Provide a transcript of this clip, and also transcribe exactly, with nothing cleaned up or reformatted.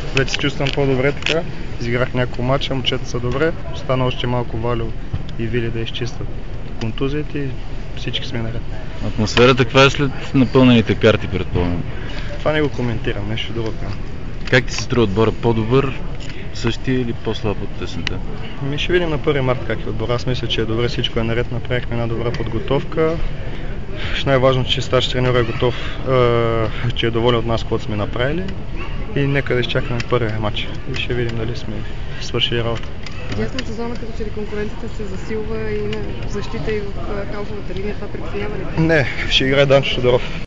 вече се чувствам по-добре така. Изиграх няколко мача, момчета са добре. Остана още малко Валю и Вили да изчистят контузиите и всички сме наред. Атмосферата каква е след напълнените карти, предполагам? Това не го коментирам, нещо друго. Как ти се струва отбора? По-добър, същия или по-слаб от тесната? Ми ще видим на първи март как е отбора. Аз мисля, че е добре, всичко е наред. Направихме една добра подготовка. Най-важно, че старш треньор е готов, е, че е доволен от нас, което сме направили. И нека да изчакаме първия матч. И ще видим дали сме свършили работа. Дясната зона, като че ли конкуренцията се засилва и на защита и в халфовата линия, това притеснява ли? Не, ще играе Данчо Тодоров.